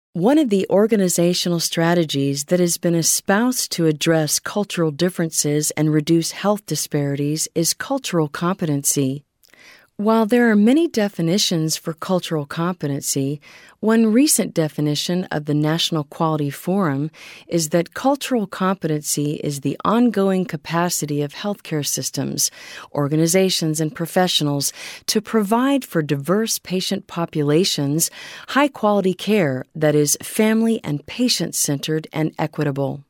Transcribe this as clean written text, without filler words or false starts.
One of the organizational strategies that has been espoused to address cultural differences and reduce health disparities is cultural competency. While there are many definitions for cultural competency, one recent definition of the National Quality Forum is that cultural competency is the ongoing capacity of healthcare systems, organizations, and professionals to provide for diverse patient populations high-quality care that is family and patient-centered and equitable.